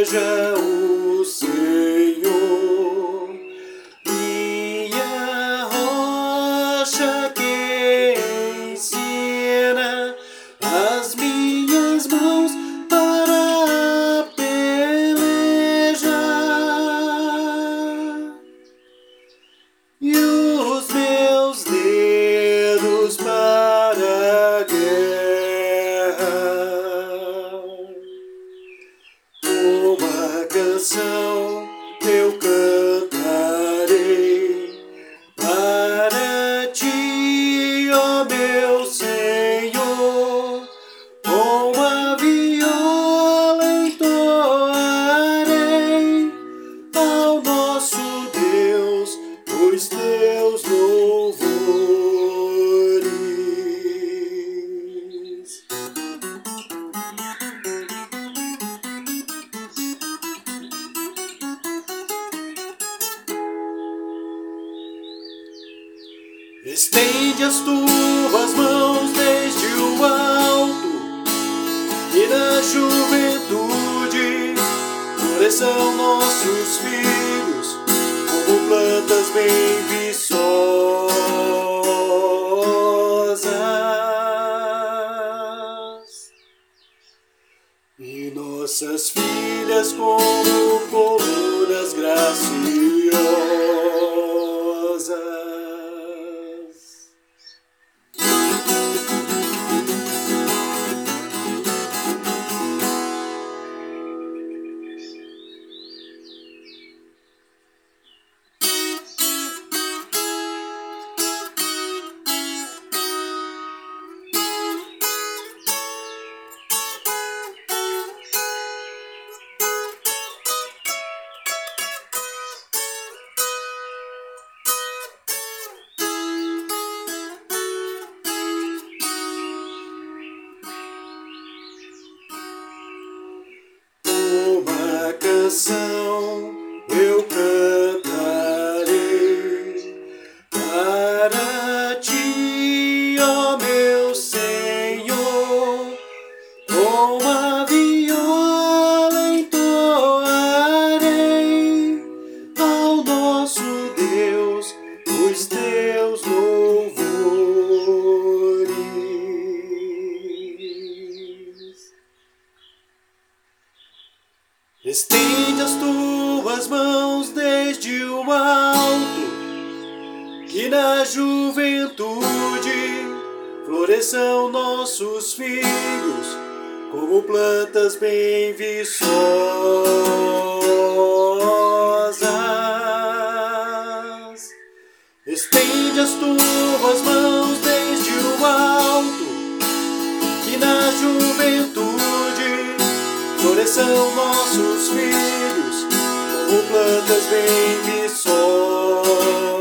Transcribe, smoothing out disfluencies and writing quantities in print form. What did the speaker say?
seja o Senhor, minha rocha que ensina as minhas mãos para pelejar e os meus dedos para a guerra. Uma canção eu cantarei para ti, ó meu Senhor. Com a viola entoarei ao nosso Deus os teus louvores. Estende as tuas mãos desde o alto, e na juventude floresçam nossos filhos como plantas bem viçosas, e nossas filhas como colunas graciosas. Uma canção eu cantarei para ti, ó meu Senhor. Com a viola entoarei ao nosso Deus os teus louvores. Estende as tuas mãos desde o alto, que na juventude floresçam nossos filhos como plantas bem viçosas. Estende as tuas mãos desde o alto, que na juventude floresçam nossos filhos como plantas bem viçosas.